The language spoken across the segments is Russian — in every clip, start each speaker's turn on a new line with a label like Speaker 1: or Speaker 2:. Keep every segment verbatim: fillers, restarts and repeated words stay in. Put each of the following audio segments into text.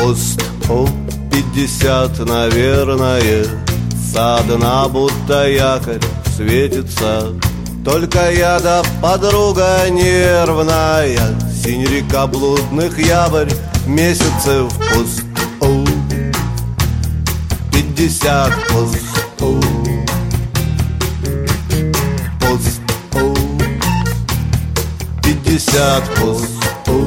Speaker 1: пост, о, пятьдесят, наверное. Со дна будто якорь светится. Только я да подруга нервная. Синь река блудных ябрь, месяцев пост, о, пятьдесят, пост, о, пост, о, пятьдесят, пост, о.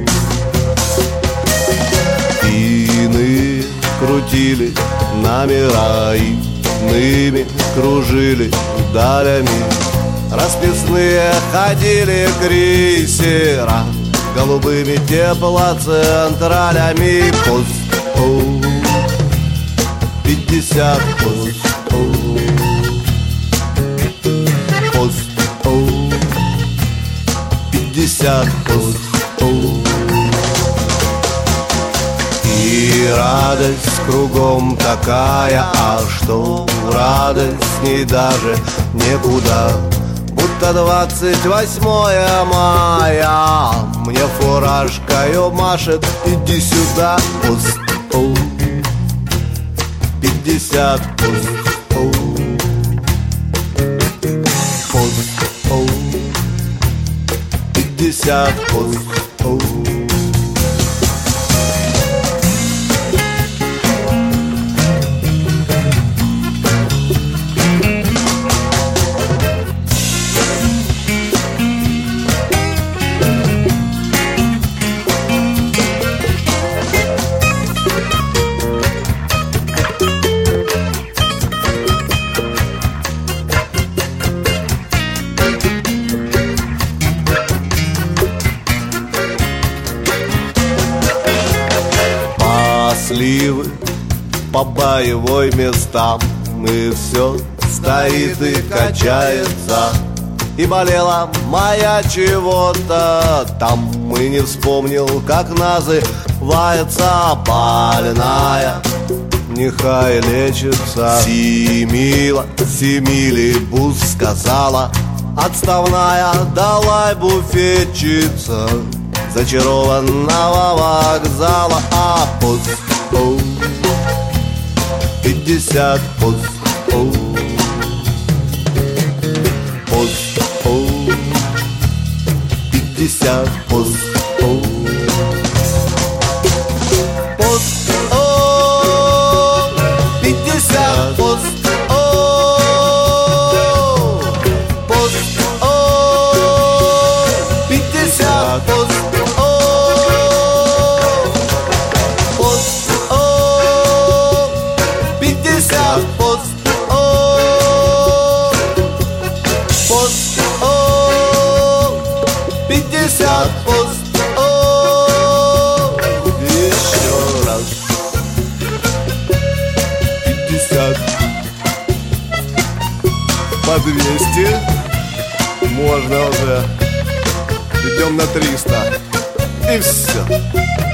Speaker 1: Ины крутили номера, иными кружили далями. Расписные ходили крейсера, голубыми теплоцентралями. Пост, о, пятьдесят, пост, о, пост, о, пятьдесят, пост, о. И радость кругом такая, а что радостней даже некуда. Будто двадцать восьмое мая, мне фуражкою машет: иди сюда, пост, о, пятьдесят, пост, о, пост, о, пятьдесят, пост, о. Сливы по боевой местам, и все стоит и качается. И болела моя чего-то там, и не вспомнил, как называется больная. Нехай лечится. Симила, Симилибус сказала отставная, давай буфетчица зачарованного вокзала. А пост, о, пятьдесят, пост, о, пост, о, пятьдесят, пост, о, пост, о, пятьдесят, пост, о, пост, о, пятьдесят, пост. Пост, о, пост, о, пятьдесят, пост, о. Еще раз. Пятьдесят. По двести. Можно уже. Идем на триста. И все.